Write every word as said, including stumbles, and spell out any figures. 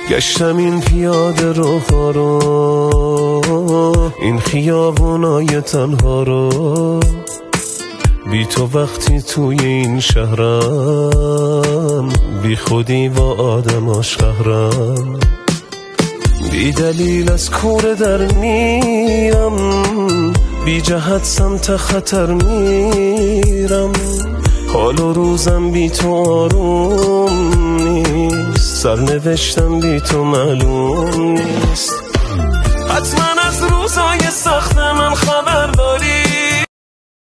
گشتم این پیاده روها رو، این خیابونای تنها رو، بی تو وقتی توی این شهرم، بی خودی با آدماش قهرم. بی دلیل از کوره در میرم، بی جهت سمت خطر میرم. حال و روزم بی تو آروم نیست، سرنوشتم بی تو معلوم نیست. حتما از روزای سخت من خبر داری،